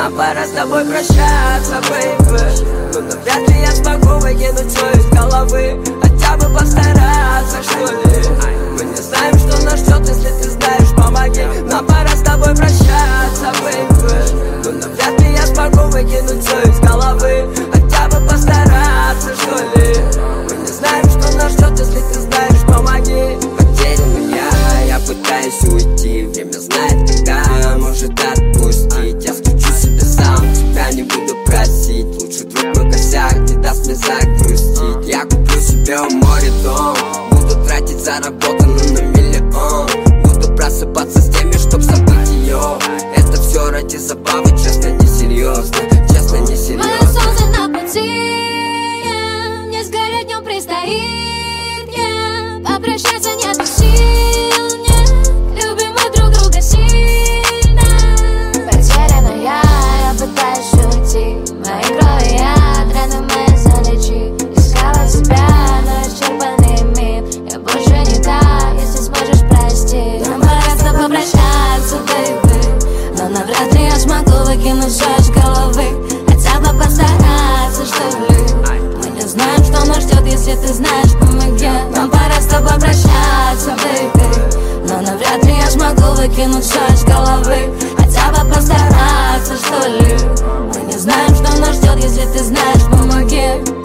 Нам пора с тобой прощаться, бэйби. Но навряд ли я смогу выкинуть все из головы. Хотя бы постараться, что ли. Мы не знаем, что нас ждет, если ты знаешь, помоги. Нам пора с тобой прощаться, бэйби. Но навряд ли я смогу выкинуть все из головы. Хотя бы постараться, что ли. Мы не знаем, что нас ждет, если ты знаешь, помоги. Потерян я пытаюсь уйти. Время знает, когда может отпустить. Я скучу себе сам, тебя не буду просить. Лучше друг мой косяк не даст мне загрустить. Я куплю себе у моря дом. Буду тратить заработанную на миллион. Буду просыпаться с теми, чтоб забыть ее. Это все ради забавы, честно, несерьезно. Честно, несерьезно. Мое солнце на пути, не сгореть днем предстоит. Попрощаться нет сил, любим мы друг друга сильно. Потеряна я пытаюсь уйти. Мои крови яд, раны мои залечи. Искала тебя, но исчерпанный мир. Я больше не та, если сможешь простить. Нам пора с тобой прощаться, бэйби. Но навряд ли я смогу выкинуть все из головы. Хотя бы постараться, что ли. Мы не знаем, что нас ждет, если ты знаешь, помоги. Нам пора с тобой прощаться, бэйби. Но навряд ли я смогу выкинуть все из головы. Хотя бы постараться, что ли. Мы не знаем, что нас ждет, если ты знаешь, помоги.